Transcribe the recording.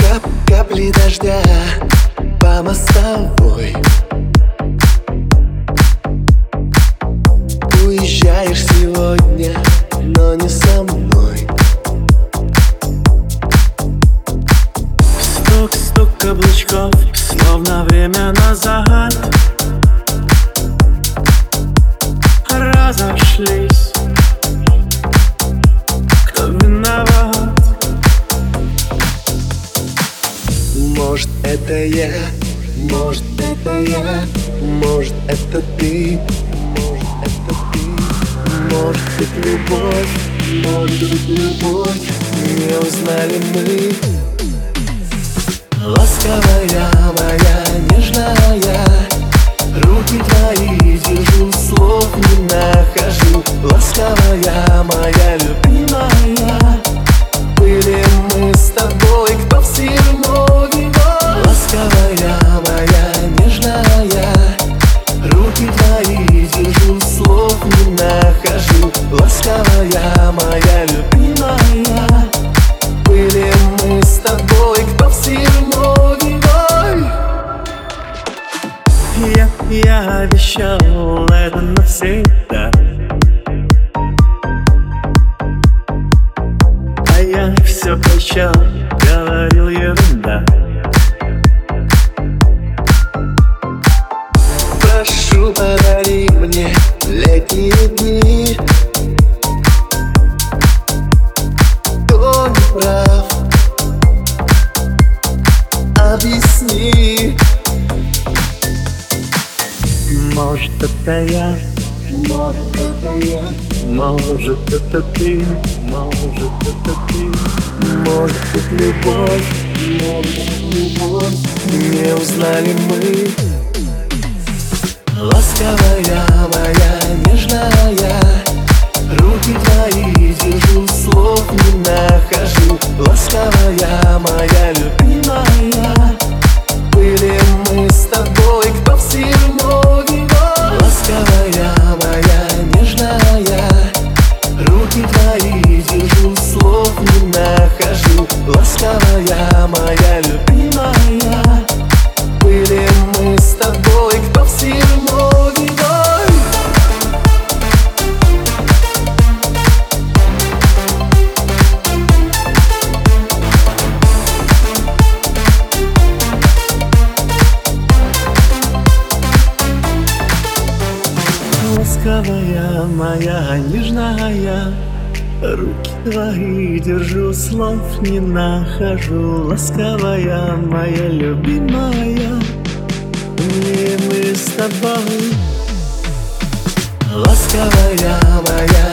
Капли дождя по мостовой. Уезжаешь сегодня, но не со мной. Стук каблучков, словно время назад. Разошлись, кто виноват? Может, это я, может, это я, может, это ты, может, это ты. Может быть, любовь, может быть, любовь. Не узнали мы. Ласковая моя, нежная, руки твои держу, слов не нахожу. Ласковая моя, любимая, были мы с тобой, кто все виновен. Ласковая моя, нежная, руки твои держу, слов не нахожу. Ласковая моя, любимая, были мы с тобой, кто все виновен. Я обещал это навсегда, а я все прощал, говорил ерунда. Прошу, подари мне летние дни. Кто не прав, объясни. Может, это я, Может, это я, может, это ты, может, это ты. может быть, любовь, может быть, любовь. Не узнали мы. Ласковая моя, нежная, руки твои держу, слов не нахожу. Ласковая моя, любимая, были мы с тобой, кто все виновен. Ласковая моя, нежная, руки твои держу, слов не нахожу. Ласковая моя, любимая, были мы с тобой, кто все виновен. Ласковая моя, нежная, руки твои держу, слов не нахожу. Ласковая моя, любимая, мы с тобой. Ласковая моя,